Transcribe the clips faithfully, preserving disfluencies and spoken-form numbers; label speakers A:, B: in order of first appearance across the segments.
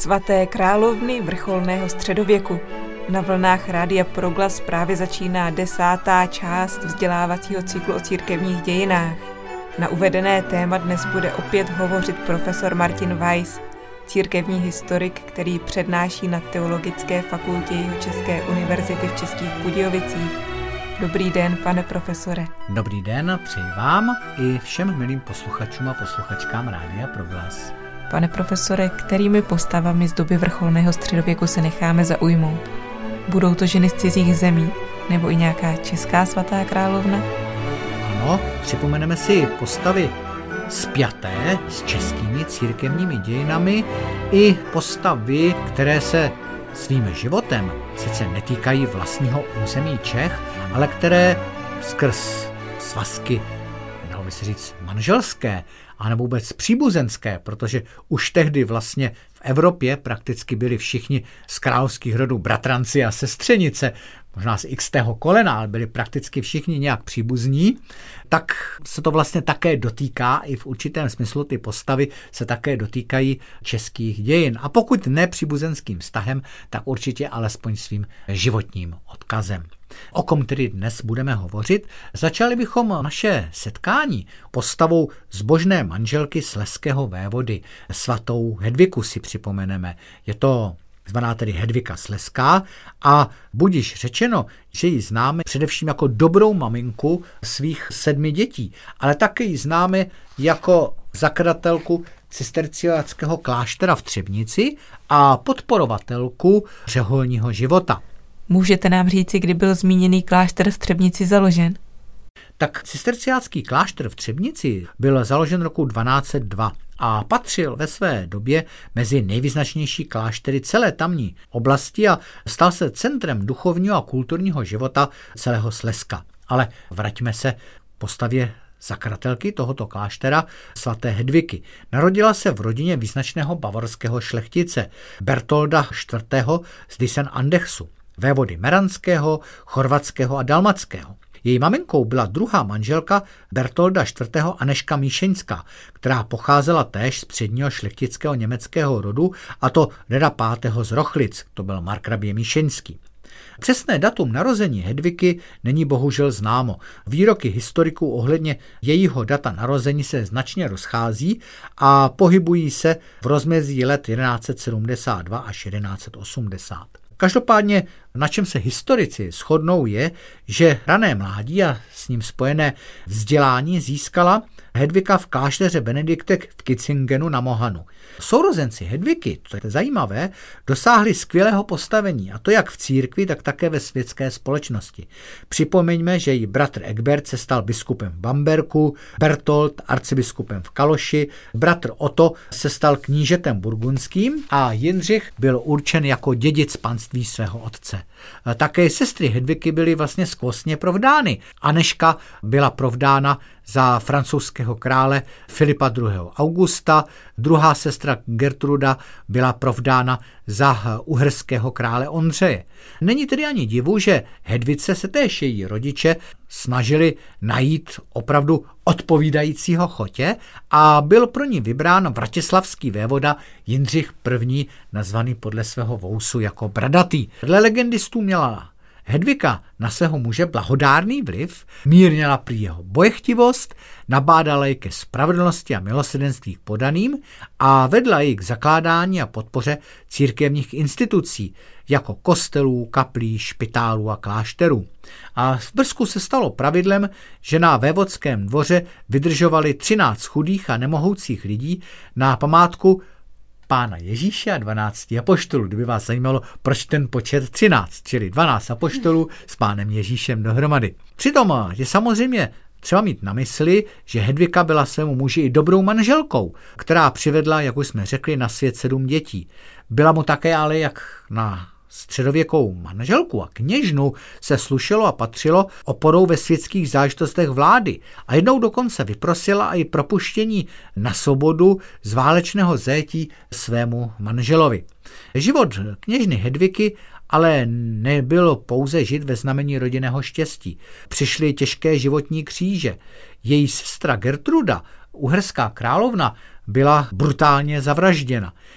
A: Svaté královny vrcholného středověku. Na vlnách Rádia Proglas právě začíná desátá část vzdělávacího cyklu o církevních dějinách. Na uvedené téma dnes bude opět hovořit profesor Martin Weiss, církevní historik, který přednáší na Teologické fakultě Jihočeské univerzity v Českých Budějovicích. Dobrý den, pane profesore.
B: Dobrý den, přeji vám i všem milým posluchačům a posluchačkám Rádia Proglas.
A: Pane profesore, kterými postavami z doby vrcholného středověku se necháme zaujmout? Budou to ženy z cizích zemí nebo i nějaká česká svatá královna?
B: Ano, připomeneme si postavy spjaté s českými církevními dějinami i postavy, které se svým životem sice netýkají vlastního území Čech, ale které skrz svazky, dalo by se říct, manželské, anebo vůbec příbuzenské, protože už tehdy vlastně v Evropě prakticky byli všichni z královských rodů bratranci a sestřenice, možná z xtého kolena, ale byli prakticky všichni nějak příbuzní, tak se to vlastně také dotýká, i v určitém smyslu ty postavy se také dotýkají českých dějin. A pokud ne příbuzenským vztahem, tak určitě alespoň svým životním odkazem. O kom tedy dnes budeme hovořit? Začali bychom naše setkání postavou zbožné manželky slezského vévody, svatou Hedviku si připomeneme. Je to zvaná tedy Hedvika Slezská a budiž řečeno, že ji známe především jako dobrou maminku svých sedmi dětí, ale také ji známe jako zakladatelku cisterciáckého kláštera v Třebnici a podporovatelku řeholního života.
A: Můžete nám říci, kdy byl zmíněný klášter v Třebnici založen?
B: Tak cisterciácký klášter v Třebnici byl založen roku dvanáct set dva a patřil ve své době mezi nejvýznačnější kláštery celé tamní oblasti a stal se centrem duchovního a kulturního života celého Slezska. Ale vraťme se k postavě zakladatelky tohoto kláštera svaté Hedviky. Narodila se v rodině význačného bavorského šlechtice Bertolda čtvrtého z Dyssen-Andechsu, vévody meranského, chorvatského a dalmatského. Její maminkou byla druhá manželka Bertolda čtvrtého Anežka Míšeňská, která pocházela též z předního šlechtického německého rodu, a to Reda pátého z Rochlic, to byl markrabě Míšeňský. Přesné datum narození Hedviky není bohužel známo. Výroky historiků ohledně jejího data narození se značně rozchází a pohybují se v rozmezí let jedenáct set sedmdesát dva až jedenáct set osmdesát. Každopádně, na čem se historici shodnou, je, že rané mládí a s ním spojené vzdělání získala Hedvika v klášteře Benediktek v Kitzingenu na Mohanu. Sourozenci Hedviky, to je zajímavé, dosáhli skvělého postavení, a to jak v církvi, tak také ve světské společnosti. Připomeňme, že její bratr Egbert se stal biskupem v Bamberku, Bertold arcibiskupem v Kaloši, bratr Otto se stal knížetem burgundským a Jindřich byl určen jako dědic panství svého otce. Také sestry Hedviky byly vlastně skvostně provdány. Anežka byla provdána za francouzského krále Filipa druhého. Augusta, druhá sestra Gertruda byla provdána za uherského krále Ondřeje. Není tedy ani divu, že Hedvice se též její rodiče snažili najít opravdu odpovídajícího chotě a byl pro ní vybrán vratislavský vévoda Jindřich první, nazvaný podle svého vousu jako Bradatý. Dle legendistů měla Hedvika na svého muže blahodárný vliv, mírněla prý jeho bojechtivost, nabádala ji ke spravedlnosti a milosrdenství k podaným a vedla ji k zakládání a podpoře církevních institucí, jako kostelů, kaplí, špitálů a klášterů. A v Brzku se stalo pravidlem, že na vévodském dvoře vydržovali třináct chudých a nemohoucích lidí na památku Pána Ježíše a dvanácti apoštolů. Kdyby vás zajímalo, proč ten počet třináct, čili dvanáct apoštolů s Pánem Ježíšem dohromady. Přitom je samozřejmě třeba mít na mysli, že Hedvika byla svému muži i dobrou manželkou, která přivedla, jak už jsme řekli, na svět sedm dětí. Byla mu také ale, jak na středověkou manželku a kněžnu, se slušelo a patřilo oporou ve světských záležitostech vlády a jednou dokonce vyprosila i propuštění na svobodu z válečného zajetí svému manželovi. Život kněžny Hedviky ale nebylo pouze žít ve znamení rodinného štěstí. Přišly těžké životní kříže. Její sestra Gertruda, uherská královna, byla brutálně zavražděna.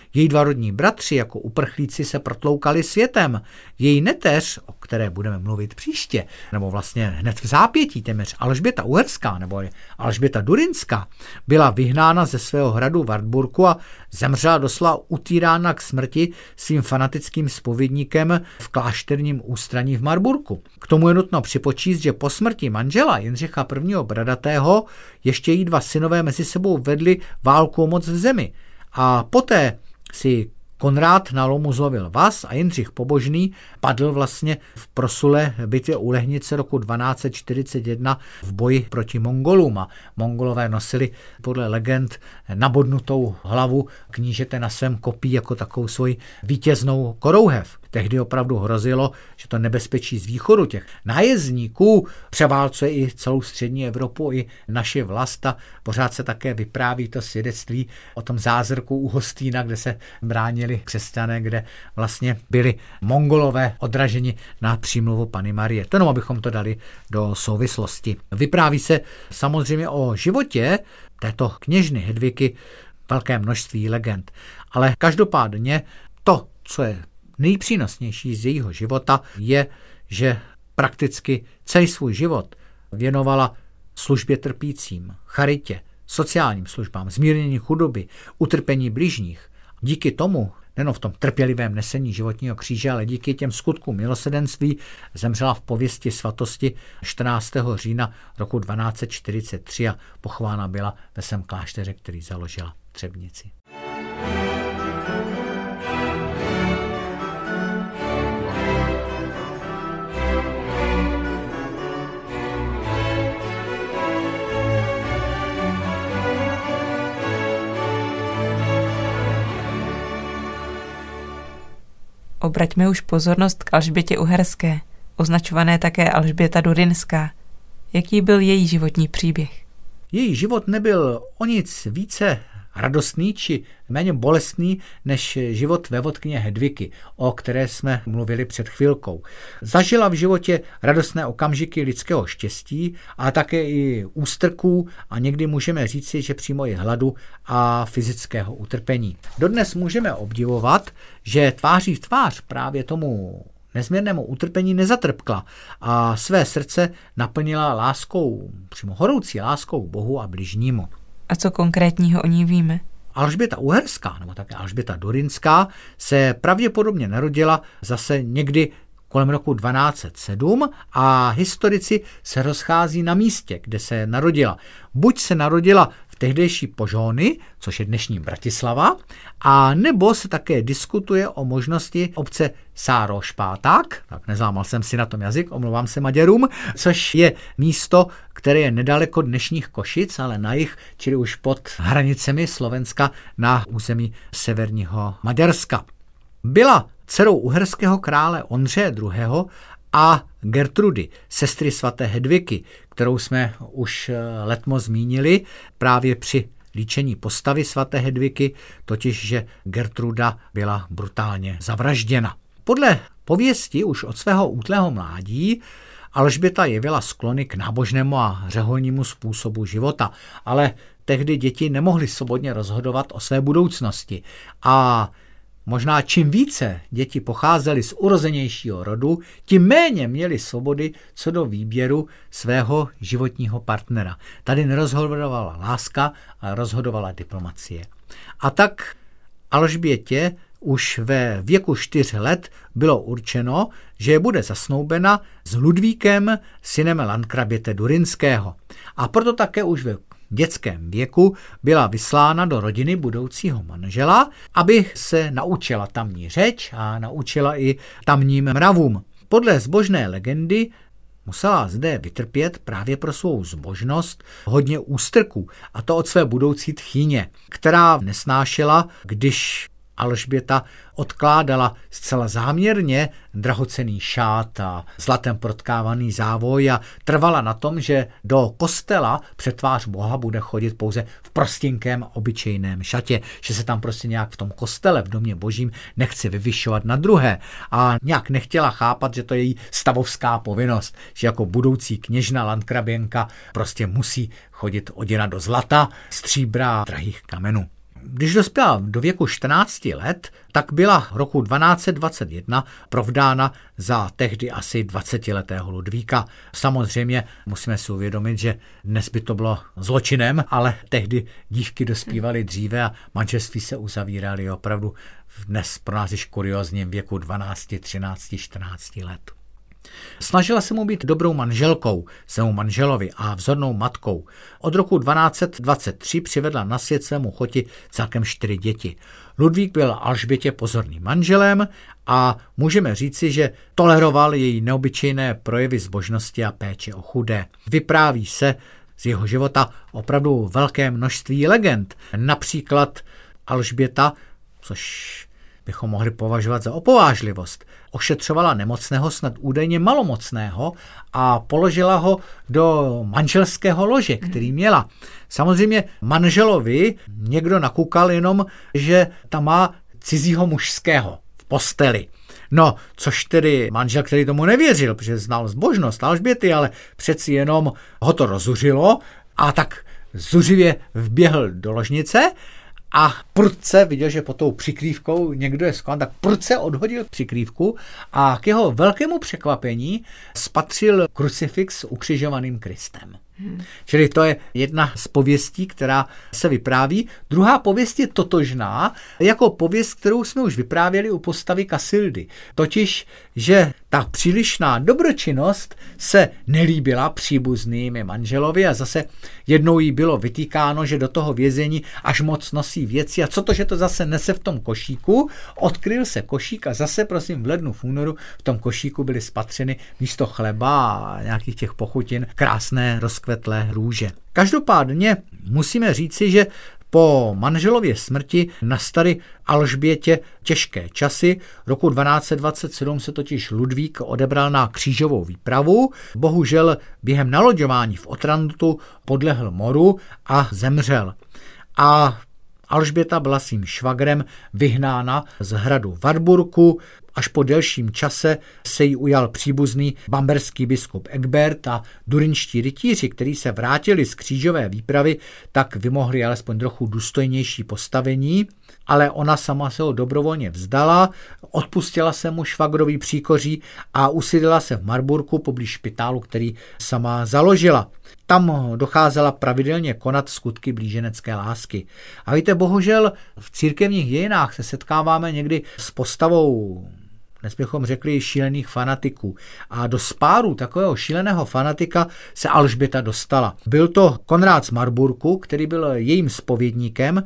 B: Její dva rodní bratři jako uprchlíci se protloukali světem. Její neteř, o které budeme mluvit příště, nebo vlastně hned v zápětí téměř Alžběta Uherská nebo Alžběta Durinská, byla vyhnána ze svého hradu Wartburgu a zemřela doslova utýrána k smrti svým fanatickým zpovědníkem v klášterním ústraní v Marburgu. K tomu je nutno připočíst, že po smrti manžela Jindřicha prvního. Bradatého ještě jí dva synové mezi sebou vedli válku o moc v zemi. A poté si Konrád na lomu zlovil vaz a Jindřich Pobožný padl vlastně v proslulé bitvě u Lehnice roku dvanáct set čtyřicet jedna v boji proti Mongolům. A Mongolové nosili podle legend nabodnutou hlavu knížete na svém kopí jako takovou svoji vítěznou korouhev. Tehdy opravdu hrozilo, že to nebezpečí z východu těch nájezdníků převálcuje i celou střední Evropu, i naši vlast a pořád se také vypráví to svědectví o tom zázraku u Hostýna, kde se bránili křesťané, kde vlastně byli Mongolové odraženi na přímluvu Panny Marie. To jenom abychom to dali do souvislosti. Vypráví se samozřejmě o životě této kněžny Hedviky velké množství legend, ale každopádně to, co je nejpřínosnější z jejího života, je, že prakticky celý svůj život věnovala službě trpícím, charitě, sociálním službám, zmírnění chudoby, utrpení bližních. Díky tomu, nejen v tom trpělivém nesení životního kříže, ale díky těm skutkům milosrdenství zemřela v pověsti svatosti čtrnáctého října roku dvanáct set čtyřicet tři a pochována byla ve svém klášteře, který založila v Třebnici.
A: Obraťme už pozornost k Alžbětě Uherské, označované také Alžběta Durinská. Jaký byl její životní příběh?
B: Její život nebyl o nic více radostný či méně bolestný než život vévodkyně Hedviky, o které jsme mluvili před chvilkou. Zažila v životě radostné okamžiky lidského štěstí a také i ústrků a někdy můžeme říci, že přímo i hladu a fyzického utrpení. Dodnes můžeme obdivovat, že tváří v tvář právě tomu nezměrnému utrpení nezatrpkla a své srdce naplnila láskou, přímo horoucí láskou Bohu a bližnímu.
A: A co konkrétního o ní víme?
B: Alžběta Uherská, nebo také Alžběta Durinská, se pravděpodobně narodila zase někdy kolem roku dvanáct set sedm a historici se rozchází na místě, kde se narodila. Buď se narodila v tehdejší Požony, což je dnešní Bratislava, a nebo se také diskutuje o možnosti obce Sárošpáták, tak nezlámal jsem si na tom jazyk, omlouvám se Maďarům, což je místo, které je nedaleko dnešních Košic, ale na jih, čili už pod hranicemi Slovenska na území severního Maďarska. Byla dcerou uherského krále Ondřeje druhého. a Gertrudy, sestry svaté Hedviky, kterou jsme už letmo zmínili právě při líčení postavy svaté Hedviky, totiž že Gertruda byla brutálně zavražděna. Podle pověsti už od svého útlého mládí Alžběta jevila sklony k nábožnému a řeholnímu způsobu života, ale tehdy děti nemohly svobodně rozhodovat o své budoucnosti a možná čím více děti pocházely z urozenějšího rodu, tím méně měly svobody co do výběru svého životního partnera. Tady nerozhodovala láska, ale rozhodovala diplomacie. A tak Alžbětě už ve věku čtyř let bylo určeno, že bude zasnoubena s Ludvíkem, synem landkraběte Durinského. A proto také už ve dětském věku byla vyslána do rodiny budoucího manžela, aby se naučila tamní řeč a naučila i tamním mravům. Podle zbožné legendy musela zde vytrpět právě pro svou zbožnost hodně ústrků, a to od své budoucí tchýně, která nesnášela, když Alžběta odkládala zcela záměrně drahocenný šát a zlatem protkávaný závoj a trvala na tom, že do kostela před tvář Boha bude chodit pouze v prostinkém obyčejném šatě, že se tam prostě nějak v tom kostele, v domě božím nechce vyvyšovat na druhé a nějak nechtěla chápat, že to je její stavovská povinnost, že jako budoucí kněžna landkraběnka prostě musí chodit oděna do zlata, stříbra a drahých kamenů. Když dospěla do věku čtrnácti let, tak byla roku dvanáct set dvacet jedna provdána za tehdy asi dvacetiletého Ludvíka. Samozřejmě musíme si uvědomit, že dnes by to bylo zločinem, ale tehdy dívky dospívaly dříve a manželství se uzavíraly opravdu dnes pro nás již kuriózním věku dvanáct, třináct, čtrnáct let. Snažila se mu být dobrou manželkou, svému manželovi a vzornou matkou. Od roku dvanáct set dvacet tři přivedla na svět svému choti celkem čtyři děti. Ludvík byl Alžbětě pozorným manželem a můžeme říci, že toleroval její neobyčejné projevy zbožnosti a péče o chudé. Vypráví se z jeho života opravdu velké množství legend. Například Alžběta, což bychom mohli považovat za opovážlivost, ošetřovala nemocného, snad údajně malomocného, a položila ho do manželského lože, který měla. Samozřejmě manželovi někdo nakukal jenom, že tam má cizího mužského v posteli. No, což tedy manžel, který tomu nevěřil, protože znal zbožnost Alžběty, ale přeci jenom ho to rozuřilo a tak zuřivě vběhl do ložnice a prudce viděl, že pod tou přikrývkou někdo je sklan, tak prudce odhodil přikrývku a k jeho velkému překvapení spatřil krucifix s ukřižovaným Kristem. Hmm. Čili to je jedna z pověstí, která se vypráví. Druhá pověst je totožná jako pověst, kterou jsme už vyprávěli u postavy Kasildy. Totiž, že ta přílišná dobročinnost se nelíbila příbuzným manželovi a zase jednou jí bylo vytýkáno, že do toho vězení až moc nosí věci a co to, že to zase nese v tom košíku. Odkryl se košík a zase prosím v lednu, v únoru v tom košíku byly spatřeny místo chleba a nějakých těch pochutin krásné rozkvetlé růže. Každopádně musíme říci, že po manželově smrti nastaly Alžbětě těžké časy. Roku dvanáct set dvacet sedm se totiž Ludvík odebral na křížovou výpravu. Bohužel během naloďování v Otrantu podlehl moru a zemřel. A Alžběta byla svým švagrem vyhnána z hradu Wartburgu. Až po delším čase se jí ujal příbuzný bamberský biskup Egbert a durinští rytíři, kteří se vrátili z křížové výpravy, tak vymohli alespoň trochu důstojnější postavení, ale ona sama se ho dobrovolně vzdala, odpustila se mu švagrový příkoří a usídlila se v Marburgu poblíž špitálu, který sama založila. Tam docházela pravidelně konat skutky blíženecké lásky. A víte, bohužel v církevních dějinách se setkáváme někdy s postavou, dnes bychom řekli, šílených fanatiků. A do spáru takového šíleného fanatika se Alžběta dostala. Byl to Konrád z Marburgu, který byl jejím zpovědníkem,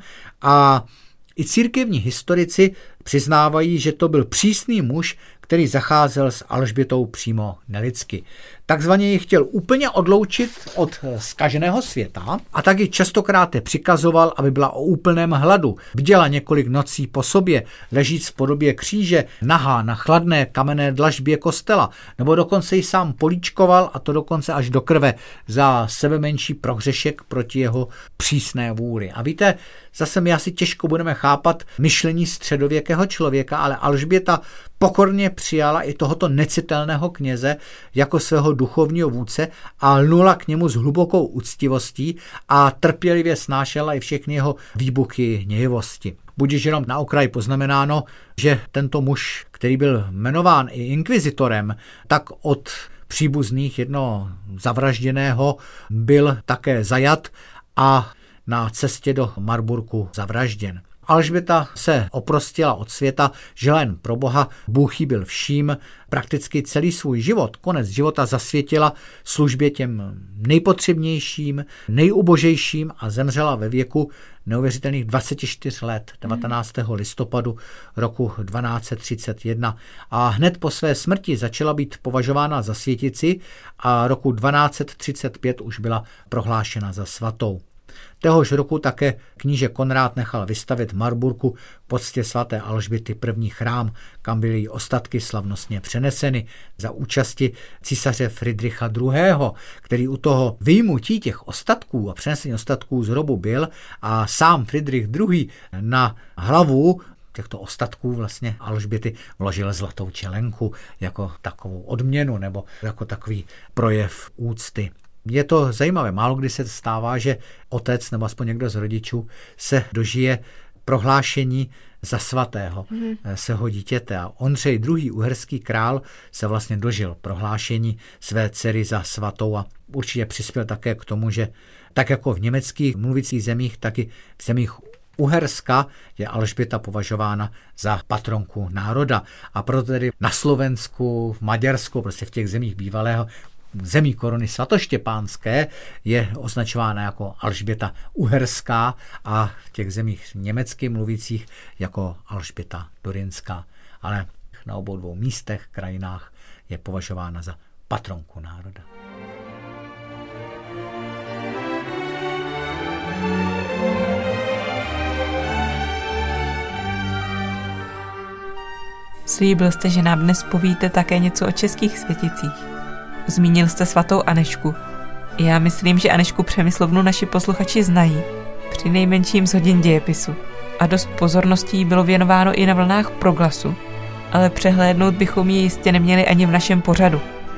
B: a i církevní historici přiznávají, že to byl přísný muž, který zacházel s Alžbětou přímo nelidsky. Takzvaně ji chtěl úplně odloučit od zkaženého světa a taky častokrát přikazoval, aby byla o úplném hladu. Viděla několik nocí po sobě ležíc v podobě kříže, nahá na chladné kamenné dlažbě kostela, nebo dokonce ji sám políčkoval, a to dokonce až do krve, za sebemenší prohřešek proti jeho přísné vůli. A víte, zase my asi těžko budeme chápat myšlení středověkého člověka, ale Alžběta pokorně přijala i tohoto necitelného kněze jako svého duchovního vůdce a lnula k němu s hlubokou úctivostí a trpělivě snášela i všechny jeho výbuchy hněvivosti. Budiž jenom na okraj poznamenáno, že tento muž, který byl jmenován i inkvizitorem, tak od příbuzných jednoho zavražděného byl také zajat a na cestě do Marburgu zavražděn. Alžběta se oprostila od světa, žila jen pro Boha, Bůh jí byl vším, prakticky celý svůj život, konec života zasvětila službě těm nejpotřebnějším, nejubožejším a zemřela ve věku neuvěřitelných dvacet čtyři let, devatenáctého listopadu roku dvanáct set třicet jedna. A hned po své smrti začala být považována za světici a roku dvanáct set třicet pět už byla prohlášena za svatou. Téhož roku také kníže Konrád nechal vystavit v Marburgu k poctě svaté Alžběty první chrám, kam byly její ostatky slavnostně přeneseny za účasti císaře Fridricha druhého., který u toho vyjmutí těch ostatků a přenesení ostatků z hrobu byl, a sám Fridrich druhý. na hlavu těchto ostatků vlastně Alžběty vložil zlatou čelenku jako takovou odměnu nebo jako takový projev úcty. Je to zajímavé, málo kdy se stává, že otec nebo aspoň někdo z rodičů se dožije prohlášení za svatého mm. svého dítěte. A Ondřej druhý. uherský král se vlastně dožil prohlášení své dcery za svatou a určitě přispěl také k tomu, že tak jako v německých mluvících zemích, tak i v zemích Uherska je Alžběta považována za patronku národa. A proto tedy na Slovensku, v Maďarsku, prostě v těch zemích bývalého zemí koruny svatoštěpánské je označována jako Alžběta Uherská a v těch zemích německy mluvících jako Alžběta Durinská. Ale na obou dvou místech, krajinách je považována za patronku národa.
A: Slíbil jste, že nám dnes povíte také něco o českých světicích. Zmínil jste svatou Anežku. Já myslím, že Anežku Přemyslovnu naši posluchači znají, při nejmenším z hodin dějepisu. A dost pozorností bylo věnováno i na vlnách Proglasu, ale přehlédnout bychom ji jistě neměli ani v našem pořadu.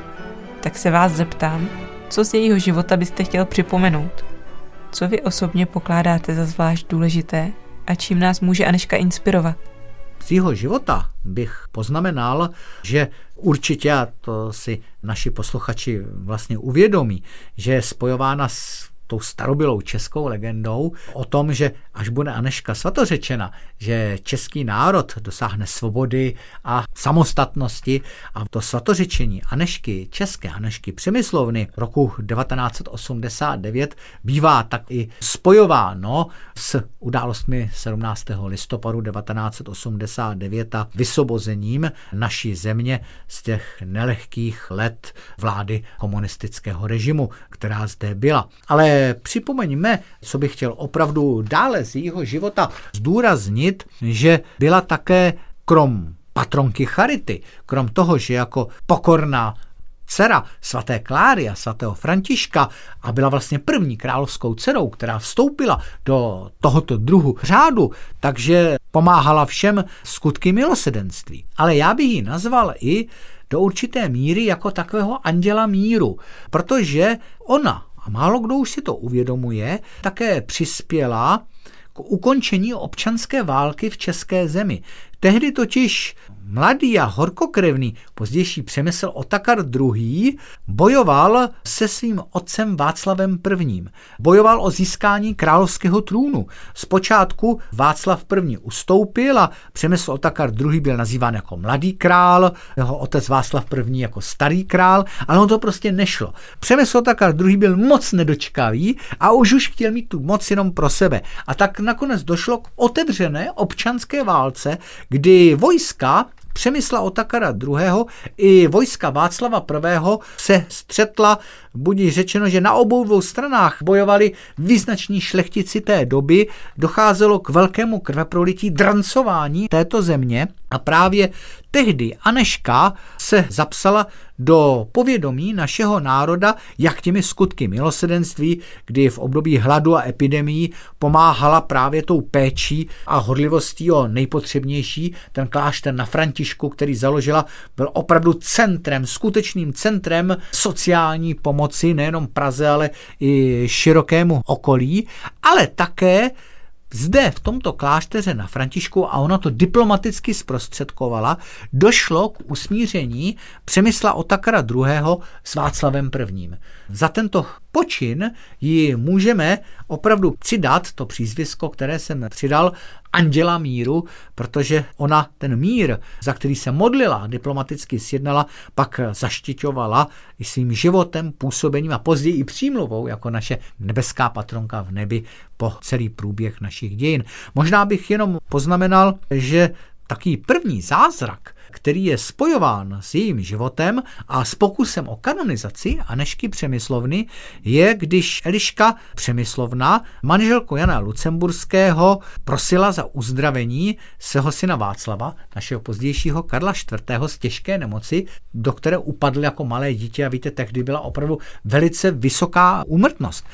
A: Tak se vás zeptám, co z jejího života byste chtěl připomenout? Co vy osobně pokládáte za zvlášť důležité a čím nás může Anežka inspirovat?
B: Z jeho života bych poznamenal, že určitě, a to si naši posluchači vlastně uvědomí, že je spojována s tou starobylou českou legendou o tom, že až bude Anežka svatořečena, že český národ dosáhne svobody a samostatnosti a to svatořečení Anežky, české Anežky Přemyslovny roku devatenáct set osmdesát devět bývá tak i spojováno s událostmi sedmnáctého listopadu devatenáct set osmdesát devět a vysvobozením naší země z těch nelehkých let vlády komunistického režimu, která zde byla. Ale připomeňme, co bych chtěl opravdu dále z jejího života zdůraznit, že byla také krom patronky charity, krom toho, že jako pokorná dcera svaté Kláry a svatého Františka a byla vlastně první královskou dcerou, která vstoupila do tohoto druhu řádu, takže pomáhala všem skutky milosedenství. Ale já bych ji nazval i do určité míry jako takového anděla míru, protože ona, a málo kdo už si to uvědomuje, také přispěla k ukončení občanské války v české zemi. Tehdy totiž mladý a horkokrevný pozdější Přemysl Otakar druhý. bojoval se svým otcem Václavem prvním. Bojoval o získání královského trůnu. Zpočátku Václav první. ustoupil a Přemysl Otakar druhý. byl nazýván jako mladý král, jeho otec Václav první. jako starý král, ale on to prostě nešlo. Přemysl Otakar druhý. byl moc nedočkavý a už už chtěl mít tu moc jenom pro sebe. A tak nakonec došlo k otevřené občanské válce, kdy vojska Přemysla Otakara druhého. i vojska Václava prvního. se střetla, budí řečeno, že na obou dvou stranách bojovali význační šlechtici té doby, docházelo k velkému krveprolití, drancování této země a právě tehdy Anežka se zapsala do povědomí našeho národa, jak těmi skutky milosedenství, kdy v období hladu a epidemií pomáhala právě tou péčí a horlivostí o nejpotřebnější. Ten klášter na Františku, který založila, byl opravdu centrem, skutečným centrem sociální pomoci nejenom Praze, ale i širokému okolí, ale také zde v tomto klášteře na Františku, a ona to diplomaticky zprostředkovala, došlo k usmíření Přemysla Otakara druhého. s Václavem prvním. Za tento počin ji můžeme opravdu přidat, to přízvisko, které jsem přidal, anděla míru, protože ona ten mír, za který se modlila, diplomaticky sjednala, pak zaštiťovala i svým životem, působením a později i přímluvou jako naše nebeská patronka v nebi po celý průběh našich dějin. Možná bych jenom poznamenal, že takový první zázrak, který je spojován s jejím životem a s pokusem o kanonizaci Anežky Přemyslovny, je, když Eliška Přemyslovna, manželku Jana Lucemburského, prosila za uzdravení svého syna Václava, našeho pozdějšího Karla čtvrtého. z těžké nemoci, do které upadl jako malé dítě a víte, tehdy byla opravdu velice vysoká úmrtnost.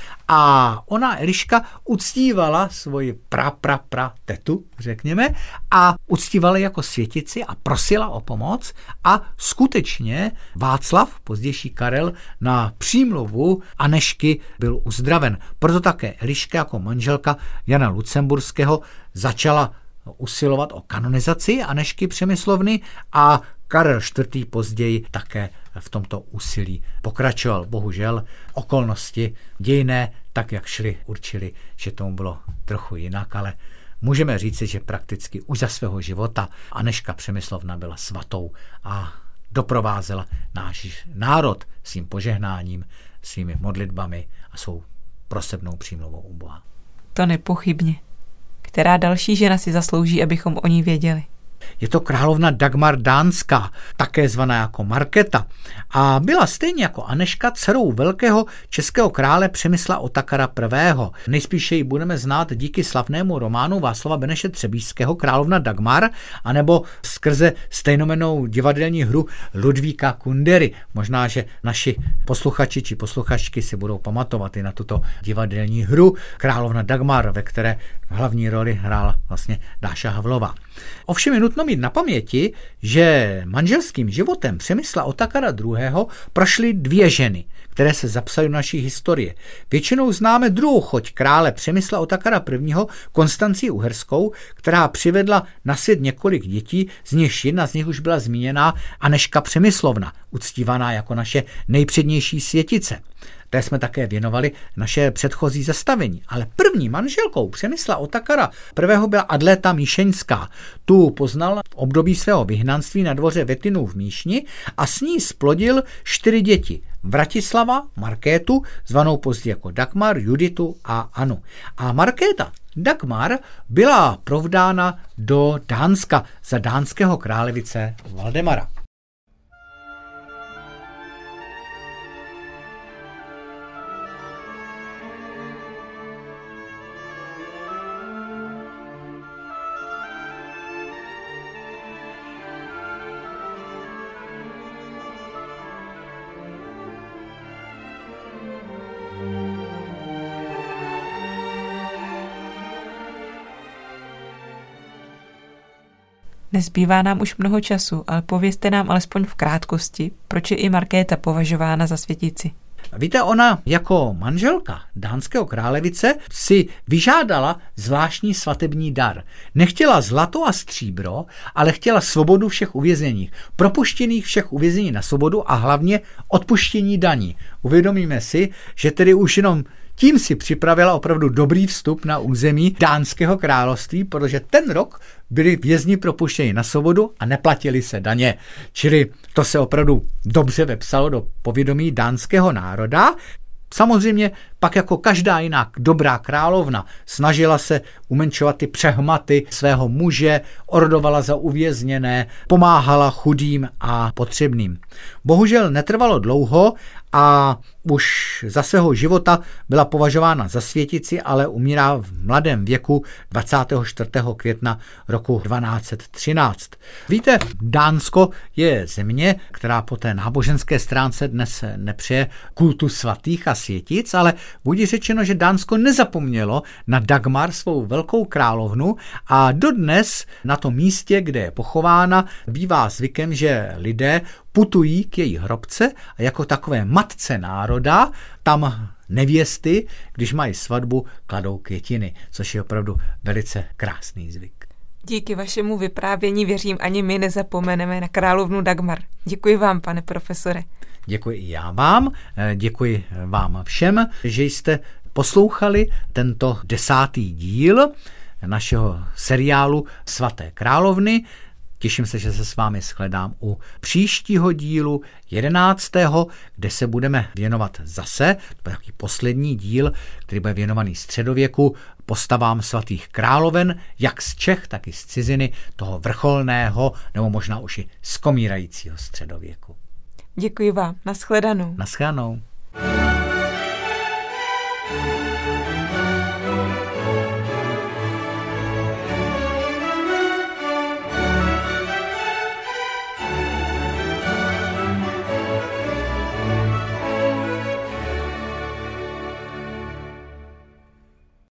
B: A ona, Eliška, uctívala svoji pra, pra, pra tetu, řekněme, a uctívala jako světici a prosila o pomoc a skutečně Václav, pozdější Karel, na přímluvu Anežky byl uzdraven. Proto také Eliška jako manželka Jana Lucemburského začala usilovat o kanonizaci Anežky Přemyslovny a Karel čtvrtý. později také v tomto úsilí pokračoval. Bohužel okolnosti dějinné, tak jak šly, určili, že tomu bylo trochu jinak, ale můžeme říci, že prakticky už za svého života Anežka Přemyslovna byla svatou a doprovázela náš národ svým požehnáním, svými modlitbami a svou prosebnou přímluvou u Boha.
A: To nepochybně. Která další žena si zaslouží, abychom o ní věděli?
B: Je to královna Dagmar Dánská, také zvaná jako Markéta, a byla stejně jako Anežka dcerou velkého českého krále Přemysla Otakara prvého. Nejspíše ji budeme znát díky slavnému románu Václava Beneše Třebíčského Královna Dagmar, anebo skrze stejnomennou divadelní hru Ludvíka Kundery. Možná, že naši posluchači či posluchačky si budou pamatovat i na tuto divadelní hru Královna Dagmar, ve které hlavní roli hrála vlastně Dáša Havlová. Ovšem je nutno mít na paměti, že manželským životem Přemysla Otakara druhého. prošly dvě ženy, které se zapsaly do naší historie. Většinou známe druhou choť krále Přemysla Otakara prvního. Konstancii Uherskou, která přivedla na svět několik dětí, z nichž jedna z nich už byla zmíněná Anežka Přemyslovna, uctívaná jako naše nejpřednější světice. Té jsme také věnovali naše předchozí zastavení. Ale první manželkou Přemysla Otakara prvého. byla Adléta Míšeňská. Tu poznal v období svého vyhnanství na dvoře Vetinu v Míšni a s ní splodil čtyři děti. Vratislava, Markétu, zvanou později jako Dagmar, Juditu a Anu. A Markéta Dagmar byla provdána do Dánska za dánského králevice Valdemara.
A: Nezbývá nám už mnoho času, ale povězte nám alespoň v krátkosti, proč je i Markéta považována za světici.
B: Víte, ona jako manželka dánského králevice si vyžádala zvláštní svatební dar. Nechtěla zlato a stříbro, ale chtěla svobodu všech uvězněných, propuštěných všech uvěznění na svobodu a hlavně odpuštění daní. Uvědomíme si, že tedy už jenom tím si připravila opravdu dobrý vstup na území dánského království, protože ten rok byli vězni propuštěni na svobodu a neplatili se daně. Čili to se opravdu dobře vepsalo do povědomí dánského národa. Samozřejmě pak jako každá jiná dobrá královna snažila se umenšovat ty přehmaty svého muže, ordovala za uvězněné, pomáhala chudým a potřebným. Bohužel netrvalo dlouho a už za svého života byla považována za světici, ale umírá v mladém věku dvacátého čtvrtého května roku dvanáct set třináct. Víte, Dánsko je země, která po té náboženské stránce dnes nepřeje kultu svatých a světic, ale bude řečeno, že Dánsko nezapomnělo na Dagmar, svou velkou královnu, a dodnes na tom místě, kde je pochována, bývá zvykem, že lidé putují k její hrobce a jako takové matce národa tam nevěsty, když mají svatbu, kladou květiny, což je opravdu velice krásný zvyk.
A: Díky vašemu vyprávění, věřím, ani my nezapomeneme na královnu Dagmar. Děkuji vám, pane profesore.
B: Děkuji i já vám, děkuji vám všem, že jste poslouchali tento desátý díl našeho seriálu Svaté královny. Těším se, že se s vámi shledám u příštího dílu jedenáctého, kde se budeme věnovat zase, to je takový poslední díl, který bude věnovaný středověku, postavám svatých královen, jak z Čech, tak i z ciziny, toho vrcholného, nebo možná už i skomírajícího středověku.
A: Děkuji vám. Naschledanou.
B: Naschledanou.